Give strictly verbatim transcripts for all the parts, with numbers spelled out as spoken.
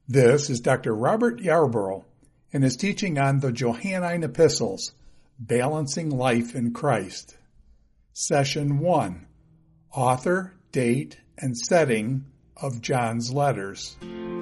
This is Doctor Robert Yarborough and his teaching on the Johannine Epistles, Balancing Life in Christ. Session one, Author, Date, and Setting of John's Letters.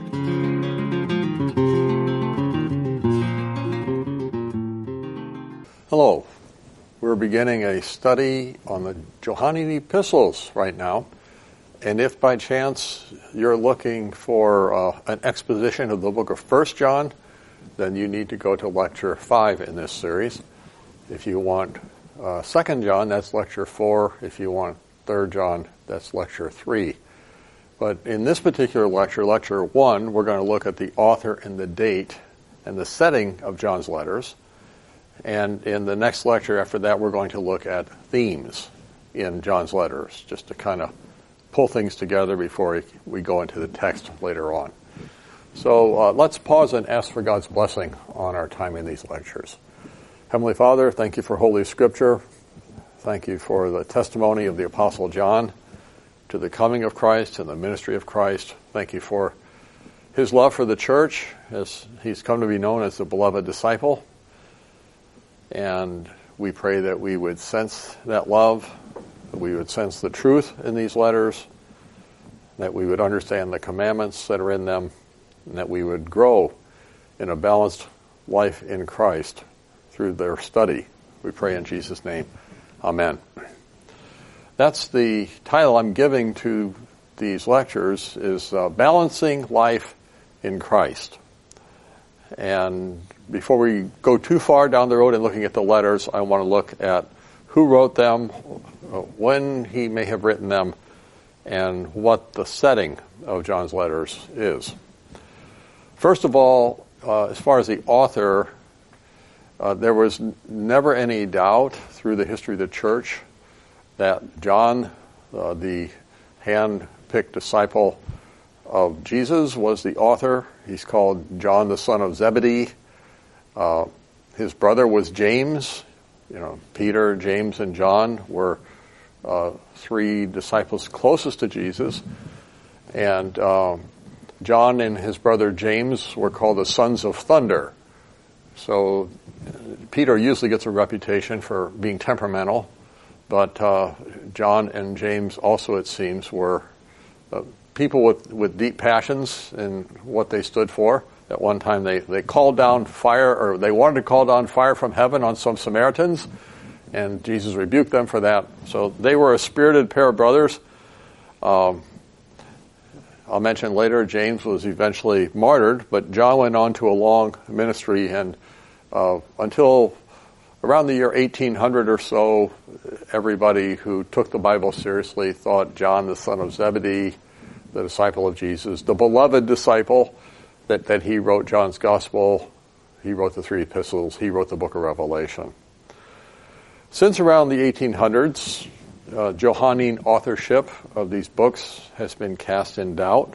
Hello. We're beginning a study on the Johannine Epistles right now. And if by chance you're looking for uh, an exposition of the book of First John, then you need to go to lecture five in this series. If you want uh, Second John, that's lecture four. If you want Third John, that's lecture three. But in this particular lecture, lecture one, we're going to look at the author and the date and the setting of John's letters. And in the next lecture after that, we're going to look at themes in John's letters, just to kind of pull things together before we go into the text later on. So uh, let's pause and ask for God's blessing on our time in these lectures. Heavenly Father, thank you for Holy Scripture. Thank you for the testimony of the Apostle John to the coming of Christ and the ministry of Christ. Thank you for his love for the church, as he's come to be known as the beloved disciple. And we pray that we would sense that love, that we would sense the truth in these letters, that we would understand the commandments that are in them, and that we would grow in a balanced life in Christ through their study. We pray in Jesus' name. Amen. That's the title I'm giving to these lectures, is uh, Balancing Life in Christ. And before we go too far down the road in looking at the letters, I want to look at who wrote them, when he may have written them, and what the setting of John's letters is. First of all, uh, as far as the author, uh, there was n- never any doubt through the history of the church that John, uh, the hand-picked disciple of Jesus, was the author. He's called John the son of Zebedee. Uh, his brother was James. You know, Peter, James, and John were uh, three disciples closest to Jesus. And uh, John and his brother James were called the sons of thunder. So Peter usually gets a reputation for being temperamental, but uh, John and James also, it seems, were uh, people with, with deep passions in what they stood for. At one time they, they called down fire, or they wanted to call down fire from heaven on some Samaritans, and Jesus rebuked them for that. So they were a spirited pair of brothers. Um, I'll mention later, James was eventually martyred, but John went on to a long ministry, and uh, until around the year eighteen hundred or so, everybody who took the Bible seriously thought John the son of Zebedee, the disciple of Jesus, the beloved disciple, that, that he wrote John's Gospel, he wrote the three epistles, he wrote the book of Revelation. Since around the eighteen hundreds, uh, Johannine authorship of these books has been cast in doubt.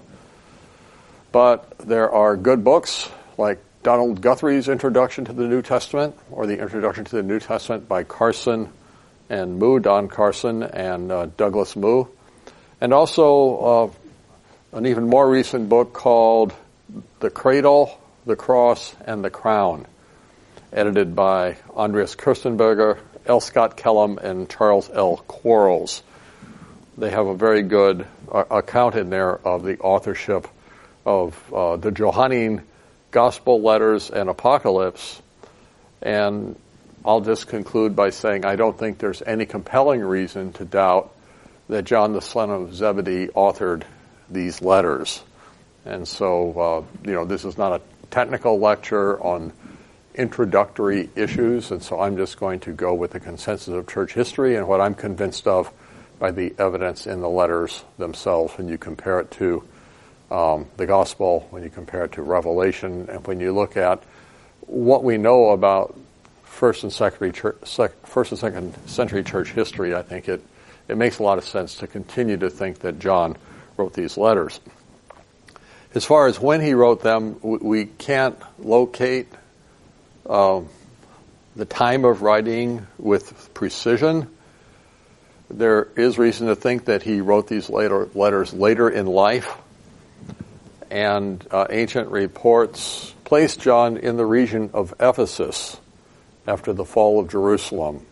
But there are good books like Donald Guthrie's Introduction to the New Testament, or the Introduction to the New Testament by Carson and Moo, Don Carson and uh, Douglas Moo. And also uh, an even more recent book called The Cradle, the Cross, and the Crown, edited by Andreas Kirstenberger, L. Scott Kellum, and Charles L. Quarles. They have a very good uh, account in there of the authorship of uh, the Johannine Gospel letters and Apocalypse. And I'll just conclude by saying I don't think there's any compelling reason to doubt that John the son of Zebedee authored these letters. And so, uh, you know, this is not a technical lecture on introductory issues, and so I'm just going to go with the consensus of church history and what I'm convinced of by the evidence in the letters themselves when you compare it to um, the Gospel, when you compare it to Revelation, and when you look at what we know about first and second, church, sec, first and second century church history. I think it, it makes a lot of sense to continue to think that John wrote these letters. As far as when he wrote them, we can't locate um, the time of writing with precision. There is reason to think that he wrote these later letters later in life, and uh, ancient reports place John in the region of Ephesus after the fall of Jerusalem.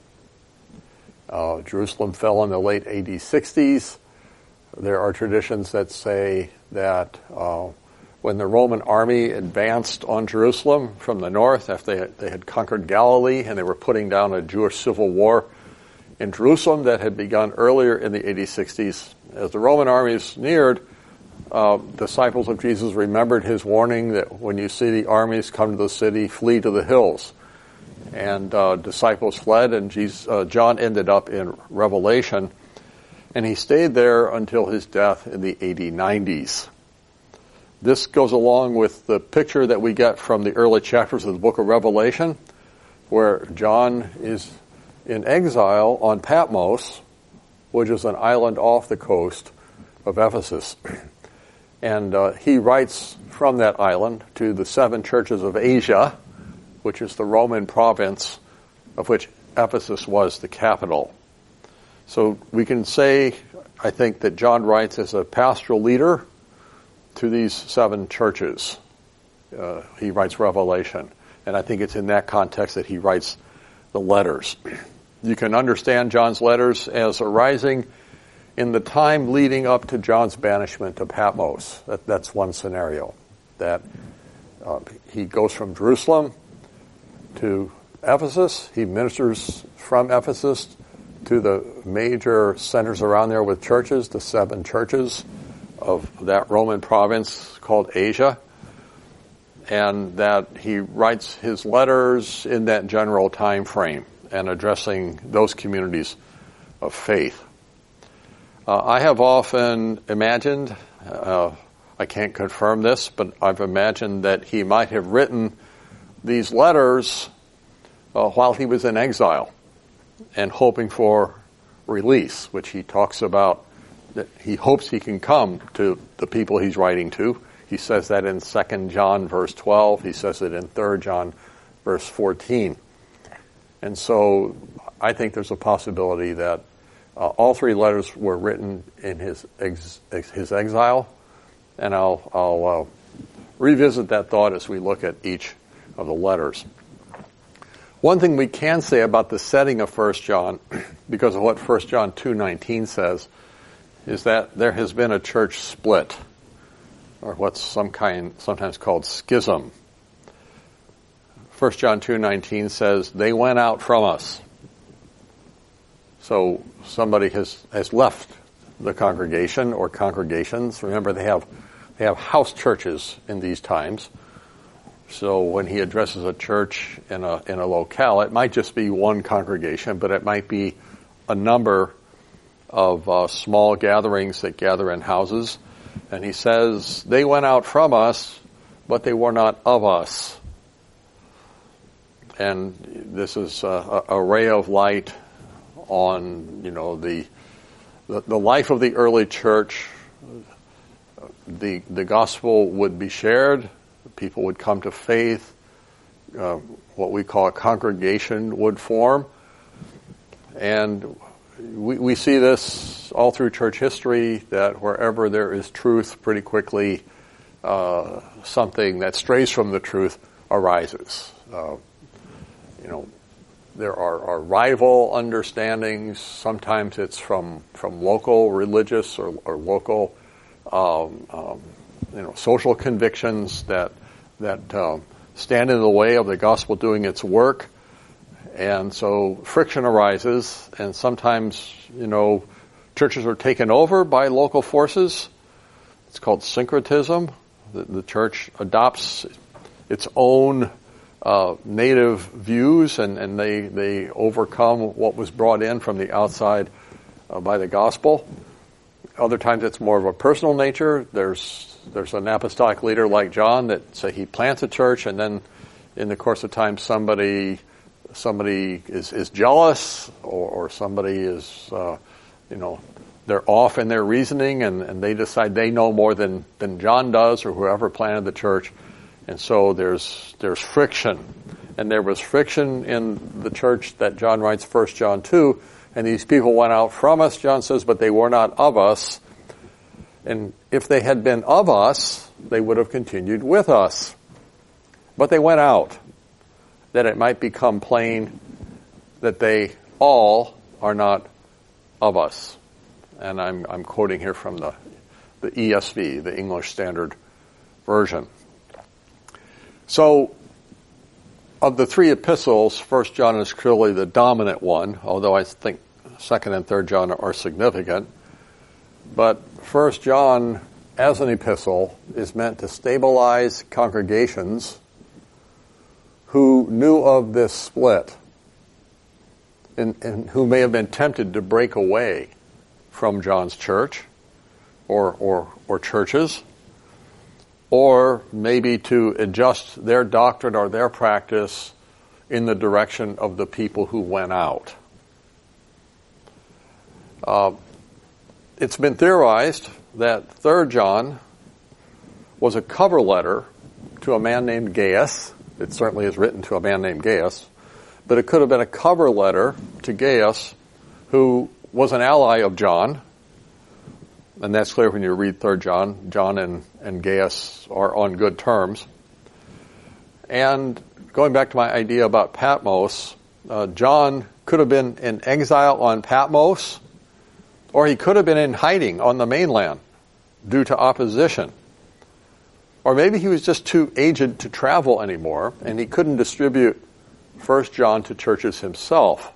Uh, Jerusalem fell in the late A D sixties. There are traditions that say that uh, when the Roman army advanced on Jerusalem from the north, after they had, they had conquered Galilee and they were putting down a Jewish civil war in Jerusalem that had begun earlier in the A D sixties, as the Roman armies neared, uh, disciples of Jesus remembered his warning that when you see the armies come to the city, flee to the hills. And uh, disciples fled, and Jesus, uh, John ended up in Revelation, and he stayed there until his death in the A D nineties. This goes along with the picture that we get from the early chapters of the book of Revelation, where John is in exile on Patmos, which is an island off the coast of Ephesus. And uh, he writes from that island to the seven churches of Asia, which is the Roman province of which Ephesus was the capital. So we can say, I think, that John writes as a pastoral leader to these seven churches. Uh, he writes Revelation. And I think it's in that context that he writes the letters. You can understand John's letters as arising in the time leading up to John's banishment to Patmos. That, that's one scenario. That uh, he goes from Jerusalem to Ephesus. He ministers from Ephesus to the major centers around there with churches, the seven churches of that Roman province called Asia. And that he writes his letters in that general time frame and addressing those communities of faith. Uh, I have often imagined, uh, I can't confirm this, but I've imagined that he might have written these letters uh, while he was in exile and hoping for release, which he talks about, that he hopes he can come to the people he's writing to. He says that in Second John verse twelve. He says it in Third John verse fourteen. And so I think there's a possibility that uh, all three letters were written in his ex- ex- his exile. And I'll, I'll uh, revisit that thought as we look at each of the letters. One thing we can say about the setting of First John, because of what First John two nineteen says, is that there has been a church split, or what's some kind sometimes called schism. First John two nineteen says, they went out from us. So somebody has, has left the congregation or congregations. Remember, they have they have house churches in these times. So when he addresses a church in a in a locale, it might just be one congregation, but it might be a number of uh, small gatherings that gather in houses. And he says, they went out from us, but they were not of us. And this is a, a ray of light on, you know, the, the the life of the early church. The the gospel would be shared. People would come to faith. Uh, what we call a congregation would form. And we, we see this all through church history, that wherever there is truth, pretty quickly uh, something that strays from the truth arises. Uh, you know, there are, are rival understandings. Sometimes it's from, from local religious or, or local um, um, you know, social convictions that that um, stand in the way of the gospel doing its work. And so friction arises, and sometimes, you know, churches are taken over by local forces. It's called syncretism. The, the church adopts its own uh, native views, and, and they, they overcome what was brought in from the outside uh, by the gospel. Other times it's more of a personal nature. There's there's an apostolic leader like John that, say, he plants a church, and then in the course of time somebody somebody is, is jealous, or, or somebody is, uh, you know, they're off in their reasoning, and, and they decide they know more than, than John does, or whoever planted the church. And so there's there's friction. And there was friction in the church that John writes First John two, and these people went out from us, John says, but they were not of us. And if they had been of us, they would have continued with us. But they went out, that it might become plain that they all are not of us. And I'm, I'm quoting here from the, the E S V, the English Standard Version. So, of the three epistles, First John is clearly the dominant one, although I think Second and Third John are significant. But First John, as an epistle, is meant to stabilize congregations who knew of this split and, and who may have been tempted to break away from John's church or, or, or churches, or maybe to adjust their doctrine or their practice in the direction of the people who went out. Uh, it's been theorized that Third John was a cover letter to a man named Gaius. It certainly is written to a man named Gaius, but it could have been a cover letter to Gaius, who was an ally of John. And that's clear when you read Third John. John and, and Gaius are on good terms. And going back to my idea about Patmos, uh, John could have been in exile on Patmos, or he could have been in hiding on the mainland due to opposition. Or maybe he was just too aged to travel anymore, and he couldn't distribute First John to churches himself.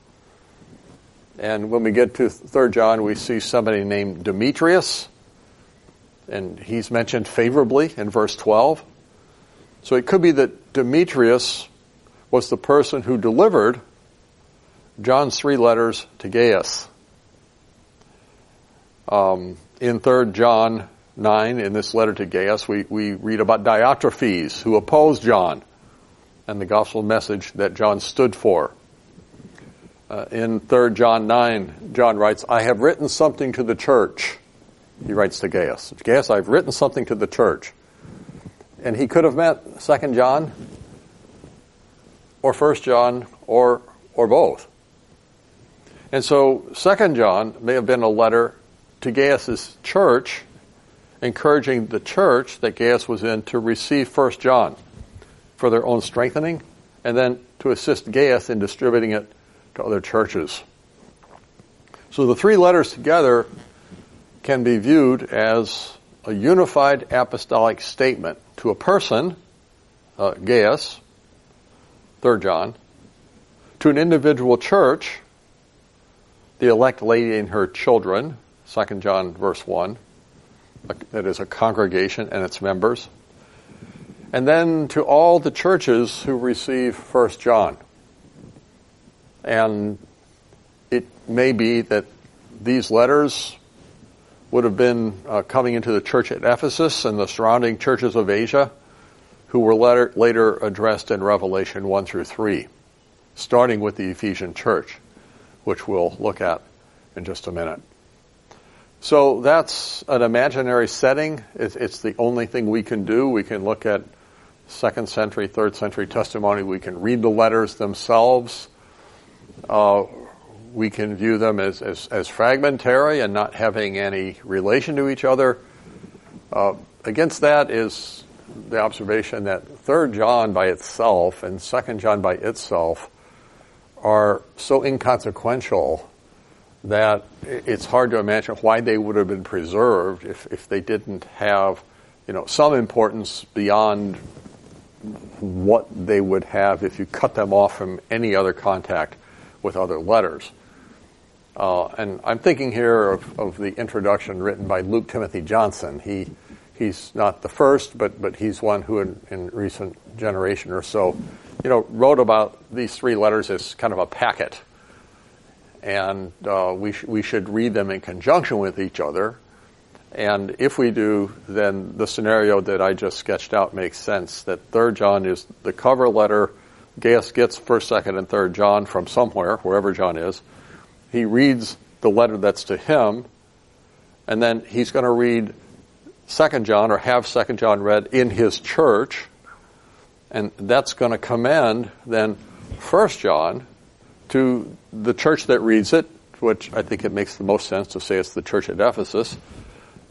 And when we get to Third John, we see somebody named Demetrius, and he's mentioned favorably in verse twelve. So it could be that Demetrius was the person who delivered John's three letters to Gaius. Um, in Third John nine, in this letter to Gaius, we, we read about Diotrephes, who opposed John and the gospel message that John stood for. Uh, in Third John nine, John writes, I have written something to the church. He writes to Gaius. Gaius, I've written something to the church. And he could have meant Second John or First John or or both. And so Second John may have been a letter to Gaius' church, encouraging the church that Gaius was in to receive First John for their own strengthening, and then to assist Gaius in distributing it to other churches. So the three letters together can be viewed as a unified apostolic statement to a person, uh, Gaius, Third John, to an individual church, the elect lady and her children, Second John verse one, that is a congregation and its members, and then to all the churches who receive First John. And it may be that these letters would have been uh, coming into the church at Ephesus and the surrounding churches of Asia, who were later, later addressed in Revelation one through three, starting with the Ephesian church, which we'll look at in just a minute. So that's an imaginary setting. It's, it's the only thing we can do. We can look at second century, third century testimony. We can read the letters themselves. Uh, we can view them as, as, as fragmentary and not having any relation to each other. Uh, against that is the observation that Third John by itself and Second John by itself are so inconsequential that it's hard to imagine why they would have been preserved if, if they didn't have, you know, some importance beyond what they would have if you cut them off from any other contact with other letters. Uh, and I'm thinking here of, of the introduction written by Luke Timothy Johnson. He he's not the first, but but he's one who in, in recent generation or so, you know, wrote about these three letters as kind of a packet. And uh, we sh- we should read them in conjunction with each other. And if we do, then the scenario that I just sketched out makes sense, that Third John is the cover letter. Gaius gets First, Second, and Third John from somewhere, wherever John is. He reads the letter that's to him, and then he's going to read Second John, or have Second John read in his church, and that's going to commend then First John to the church that reads it, which I think it makes the most sense to say it's the church at Ephesus,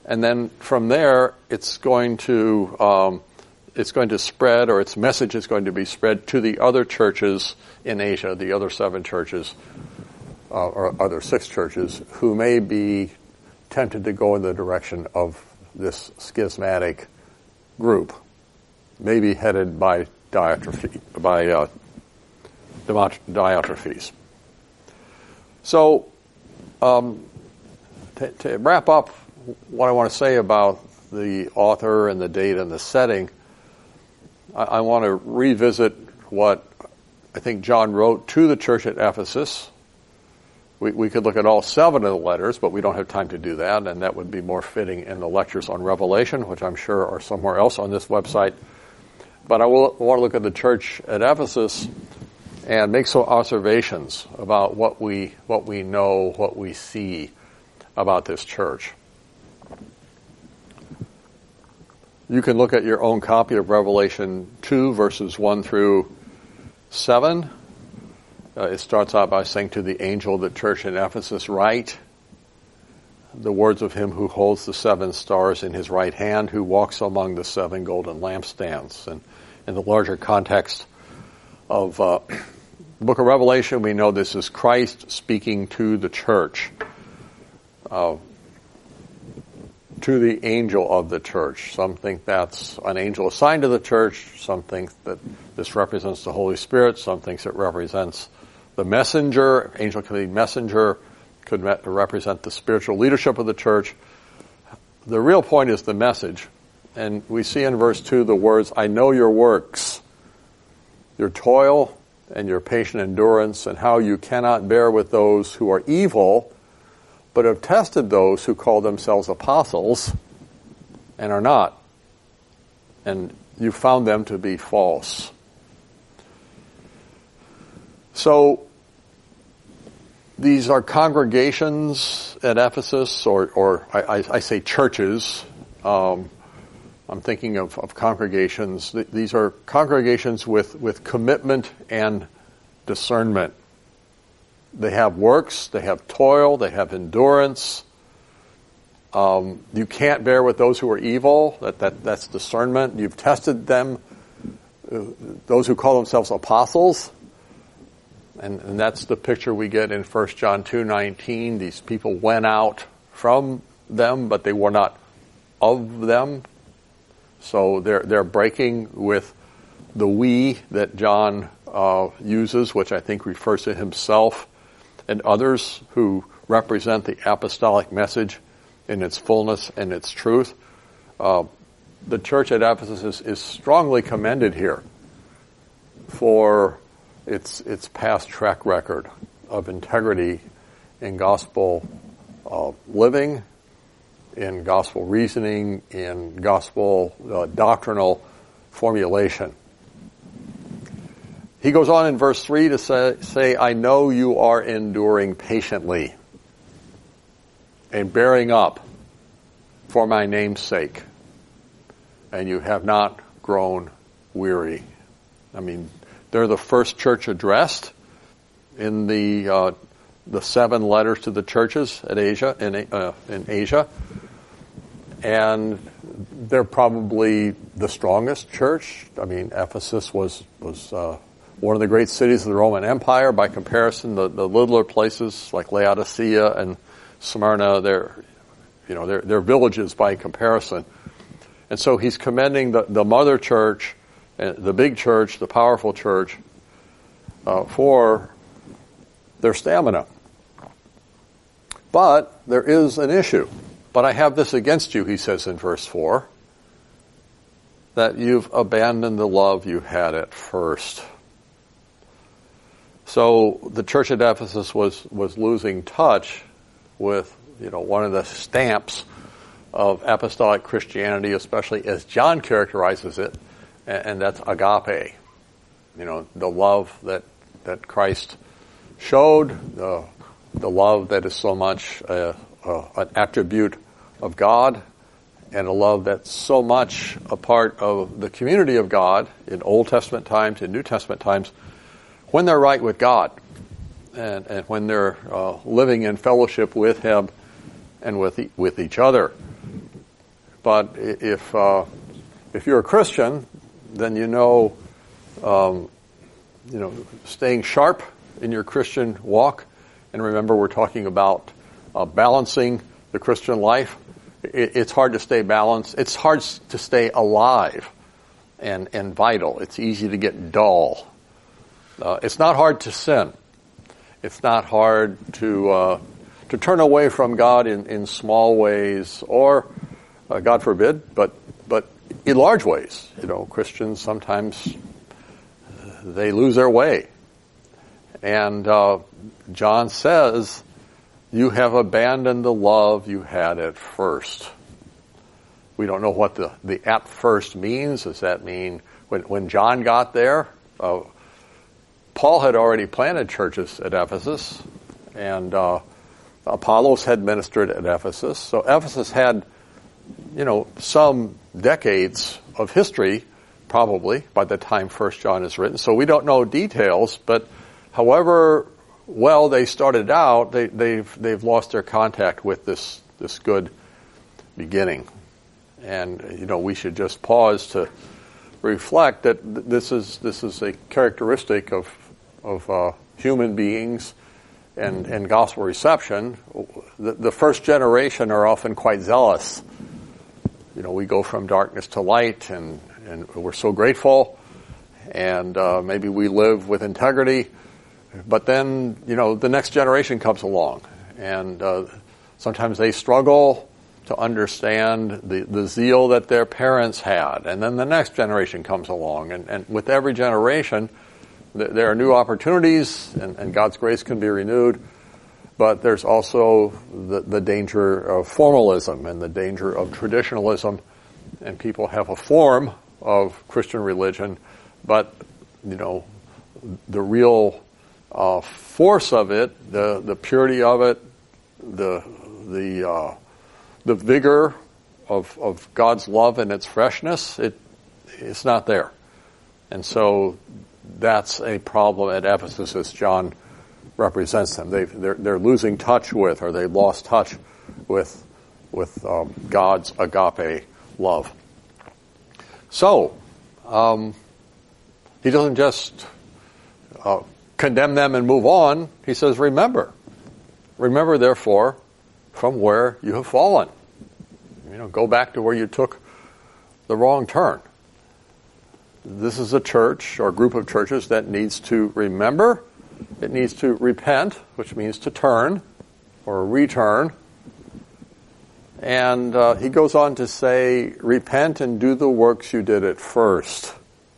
And then from there, it's going to um, it's going to spread, or its message is going to be spread to the other churches in Asia, the other seven churches, uh, or other six churches, who may be tempted to go in the direction of this schismatic group, maybe headed by Diotrephes, by uh, Diotrephes. So, um, to, to wrap up what I want to say about the author and the date and the setting, I, I want to revisit what I think John wrote to the church at Ephesus. We, we could look at all seven of the letters, but we don't have time to do that, and that would be more fitting in the lectures on Revelation, which I'm sure are somewhere else on this website. But I will, want to look at the church at Ephesus and make some observations about what we what we know, what we see about this church. You can look at your own copy of Revelation two, verses one through seven. Uh, it starts out by saying, to the angel of the church in Ephesus, write the words of him who holds the seven stars in his right hand, who walks among the seven golden lampstands. And in the larger context of uh, the book of Revelation, we know this is Christ speaking to the church, uh, to the angel of the church. Some think that's an angel assigned to the church. Some think that this represents the Holy Spirit. Some think it represents the messenger. Angel could be messenger, could represent the spiritual leadership of the church. The real point is the message. And we see in verse two the words, I know your works, your toil and your patient endurance, and how you cannot bear with those who are evil, but have tested those who call themselves apostles and are not. And you found them to be false. So, these are congregations at Ephesus, or, or I, I say churches. Um, I'm thinking of, of congregations. These are congregations with, with commitment and discernment. They have works, they have toil, they have endurance. Um, you can't bear with those who are evil. That, that that's discernment. You've tested them, uh, those who call themselves apostles. And, and that's the picture we get in First John two nineteen. These people went out from them, but they were not of them. So they're they're breaking with the we that John uh, uses, which I think refers to himself and others who represent the apostolic message in its fullness and its truth. Uh, the church at Ephesus is, is strongly commended here for its its past track record of integrity in gospel uh, living, in gospel reasoning, in gospel uh, doctrinal formulation. He goes on in verse three to say, say, I know you are enduring patiently and bearing up for my name's sake, and you have not grown weary. I mean, they're the first church addressed in the uh, the seven letters to the churches at Asia in uh, in Asia, and they're probably the strongest church. I mean, Ephesus was was uh, one of the great cities of the Roman Empire. By comparison, the, the littler places like Laodicea and Smyrna, they're you know they're they're villages by comparison. And so he's commending the, the mother church, the big church, the powerful church, uh, for their stamina. But there is an issue. But I have this against you, he says in verse four, that you've abandoned the love you had at first. So the church at Ephesus was, was losing touch with, you know, one of the stamps of apostolic Christianity, especially as John characterizes it, and that's agape. You know, the love that, that Christ showed, the, the love that is so much uh, uh, an attribute of God, and a love that's so much a part of the community of God in Old Testament times, in New Testament times, when they're right with God, and, and when they're uh, living in fellowship with Him and with e- with each other. But if uh, if you're a Christian, then you know, um, you know, staying sharp in your Christian walk. And remember, we're talking about uh, balancing the Christian life. It, it's hard to stay balanced. It's hard to stay alive and and vital. It's easy to get dull. Uh, it's not hard to sin. It's not hard to uh, to turn away from God in, in small ways, or uh, God forbid, but but in large ways. You know, Christians sometimes uh, they lose their way, and uh, John says, "You have abandoned the love you had at first." We don't know what the the at first means. Does that mean when when John got there? Uh, Paul had already planted churches at Ephesus, and uh, Apollos had ministered at Ephesus. So Ephesus had, you know, some decades of history, probably, by the time First John is written. So we don't know details, but however well they started out, they, they've they've lost their contact with this this good beginning. And, you know, we should just pause to reflect that this is this is a characteristic of of uh, human beings and, and gospel reception. The, the first generation are often quite zealous. You know, we go from darkness to light, and, and we're so grateful, and uh, maybe we live with integrity. But then, you know, the next generation comes along, and uh, sometimes they struggle to understand the, the zeal that their parents had. And then the next generation comes along, and, and with every generation, th- there are new opportunities, and, and God's grace can be renewed. But there's also the, the danger of formalism and the danger of traditionalism, and people have a form of Christian religion, but, you know, the real uh, force of it, the, the purity of it, the, the, uh, the vigor of, of God's love and its freshness, it, it's not there. And so that's a problem at Ephesus as John represents them. They've, they're, they're losing touch with, or they've lost touch with, with um, God's agape love. So, um, he doesn't just uh, condemn them and move on. He says, remember. Remember, therefore, from where you have fallen. You know, go back to where you took the wrong turn. This is a church or group of churches that needs to remember. It needs to repent, which means to turn or return. And uh, he goes on to say, repent and do the works you did at first.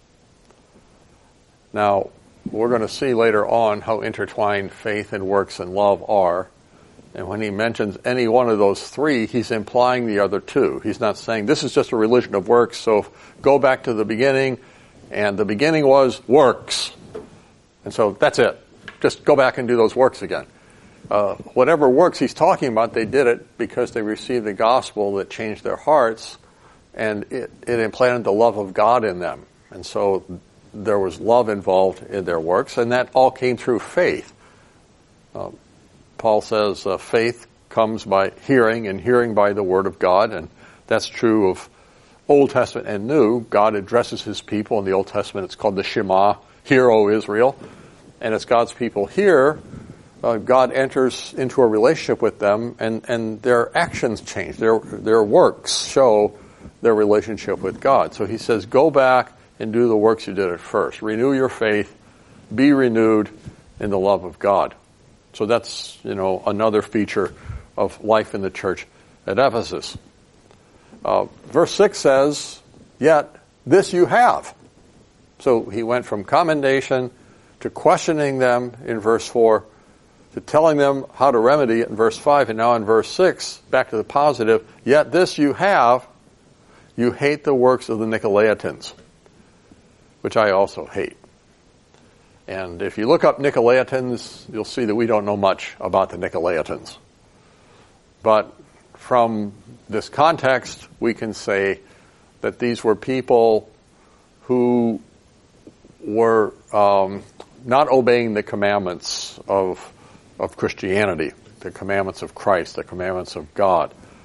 Now, we're going to see later on how intertwined faith and works and love are. And when he mentions any one of those three, he's implying the other two. He's not saying this is just a religion of works, so go back to the beginning, and the beginning was works. And so that's it. Just go back and do those works again. Uh, whatever works he's talking about, they did it because they received the gospel that changed their hearts, and it, it implanted the love of God in them. And so there was love involved in their works, and that all came through faith. Um, Paul says uh, faith comes by hearing, and hearing by the Word of God, and that's true of Old Testament and New. God addresses His people. In the Old Testament, it's called the Shema, Hear, O Israel. And as God's people hear, uh, God enters into a relationship with them, and, and their actions change. Their, their works show their relationship with God. So he says, go back and do the works you did at first. Renew your faith. Be renewed in the love of God. So that's, you know, another feature of life in the church at Ephesus. Uh, verse six says, yet this you have. So he went from commendation to questioning them in verse four, to telling them how to remedy it in verse five, and now in verse six, back to the positive, yet this you have, you hate the works of the Nicolaitans, which I also hate. And if you look up Nicolaitans, you'll see that we don't know much about the Nicolaitans. But from this context, we can say that these were people who were um, not obeying the commandments of of Christianity, the commandments of Christ, the commandments of God.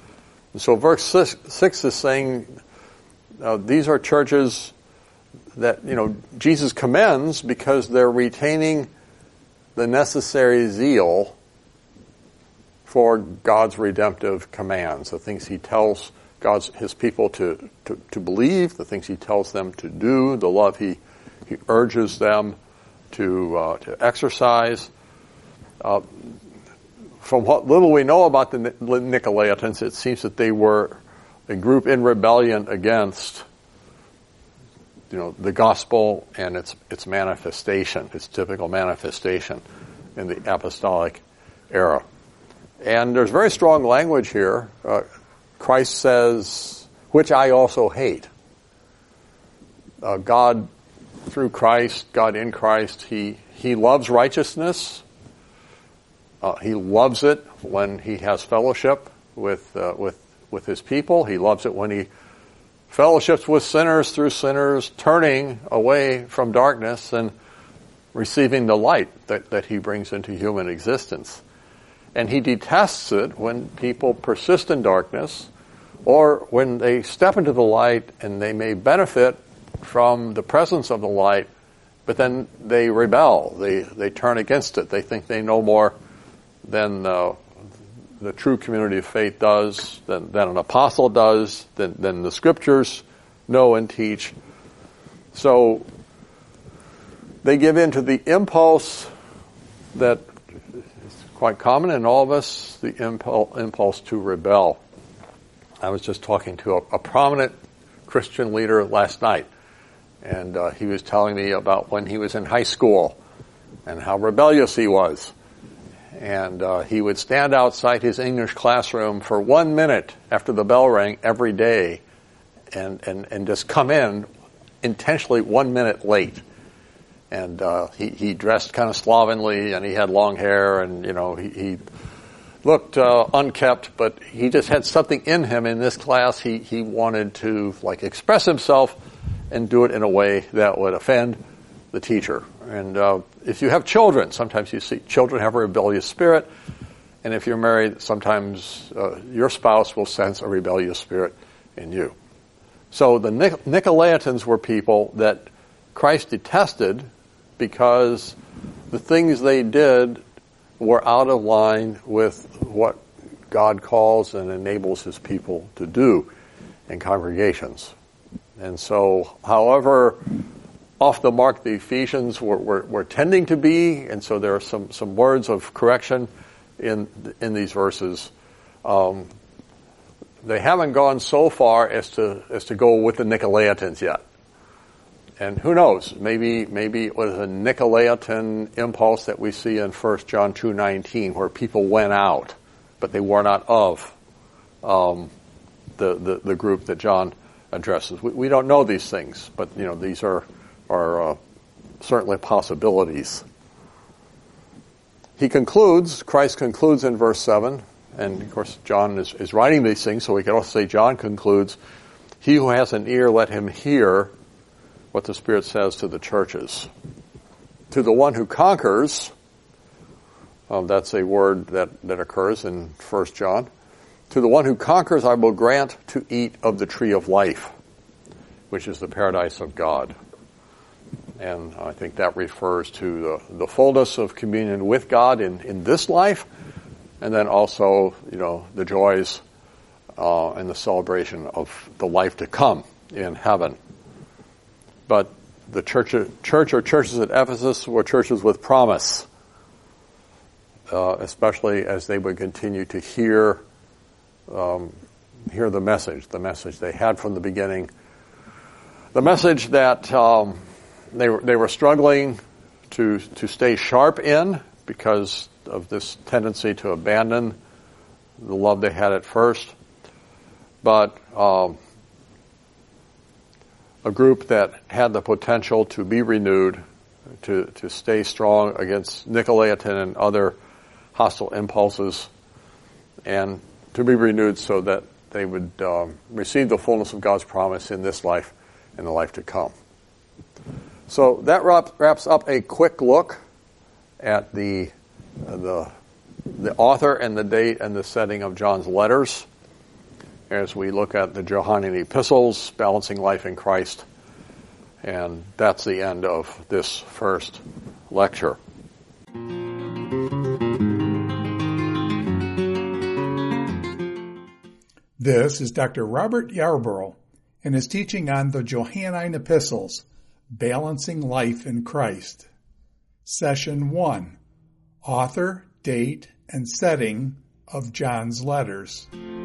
And so verse six, six is saying uh, these are churches that, you know, Jesus commends because they're retaining the necessary zeal for God's redemptive commands, the things he tells God's his people to, to, to believe, the things he tells them to do, the love he, he urges them to uh, to exercise. Uh, from what little we know about the Nicolaitans, it seems that they were a group in rebellion against, you know, the gospel and its its manifestation, its typical manifestation in the apostolic era. And there's very strong language here. Uh, Christ says, which I also hate. Uh, God, through Christ, God in Christ, He He loves righteousness. Uh, he loves it when He has fellowship with uh, with with His people. He loves it when He fellowships with sinners through sinners, turning away from darkness and receiving the light that, that He brings into human existence. And He detests it when people persist in darkness, or when they step into the light and they may benefit from the presence of the light, but then they rebel. They they turn against it. They think they know more than uh, the true community of faith does, than, than an apostle does, than, than the scriptures know and teach. So they give in to the impulse that quite common in all of us, the impulse, impulse to rebel. I was just talking to a, a prominent Christian leader last night, and uh, he was telling me about when he was in high school and how rebellious he was. And uh, he would stand outside his English classroom for one minute after the bell rang every day and, and, and just come in intentionally one minute late. And uh, he, he dressed kind of slovenly, and he had long hair, and, you know, he, he looked uh, unkept, but he just had something in him in this class. He, he wanted to, like, express himself and do it in a way that would offend the teacher. And uh, if you have children, sometimes you see children have a rebellious spirit, and if you're married, sometimes uh, your spouse will sense a rebellious spirit in you. So the Nic- Nicolaitans were people that Christ detested because the things they did were out of line with what God calls and enables His people to do in congregations. And so, however off the mark the Ephesians were, were, were tending to be, and so there are some, some words of correction in in these verses. Um, they haven't gone so far as to as to go with the Nicolaitans yet. And who knows, maybe maybe it was a Nicolaitan impulse that we see in First John two nineteen, where people went out, but they were not of um, the, the the group that John addresses. We, we don't know these things, but you know these are are uh, certainly possibilities. He concludes, Christ concludes in verse seven, and of course John is, is writing these things, so we can also say John concludes, "He who has an ear, let him hear what the Spirit says to the churches. To the one who conquers," um, that's a word that, that occurs in First John, "to the one who conquers I will grant to eat of the tree of life, which is the paradise of God." And I think that refers to the, the fullness of communion with God in, in this life, and then also, you know, the joys uh, and the celebration of the life to come in heaven. But the church, church or churches at Ephesus were churches with promise, uh, especially as they would continue to hear um, hear the message, the message they had from the beginning, the message that um, they were they were struggling to to stay sharp in because of this tendency to abandon the love they had at first, but um, a group that had the potential to be renewed, to, to stay strong against Nicolaitan and other hostile impulses, and to be renewed so that they would um, receive the fullness of God's promise in this life and the life to come. So that wraps up a quick look at the uh, the the author and the date and the setting of John's letters. as we look at the Johannine epistles, Balancing Life in Christ. And that's the end of this first lecture. This is Doctor Robert Yarborough and his teaching on the Johannine epistles, Balancing Life in Christ. Session one, Author, Date, and Setting of John's Letters.